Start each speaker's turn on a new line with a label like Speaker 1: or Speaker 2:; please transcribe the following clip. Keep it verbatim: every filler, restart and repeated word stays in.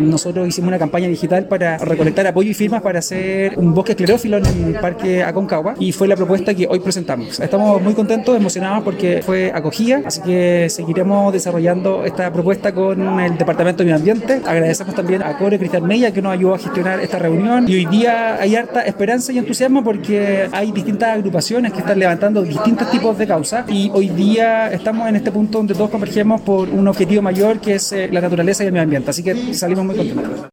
Speaker 1: nosotros hicimos una campaña digital para recolectar apoyo y firmas para hacer un bosque esclerófilo en el Parque Aconcagua y fue la propuesta que hoy presentamos. Estamos muy contentos, emocionados porque fue acogida, así que seguiremos desarrollando esta propuesta con el Departamento de Medio Ambiente. Agradecemos también a Core Cristian Mella que nos ayudó a gestionar esta reunión y hoy día hay harta esperanza y entusiasmo porque hay distintas agrupaciones que están levantando distintos tipos de causas y hoy día estamos en este punto donde todos convergemos por un objetivo mayor que es eh, la naturaleza y el medio ambiente, así que salimos muy contentos.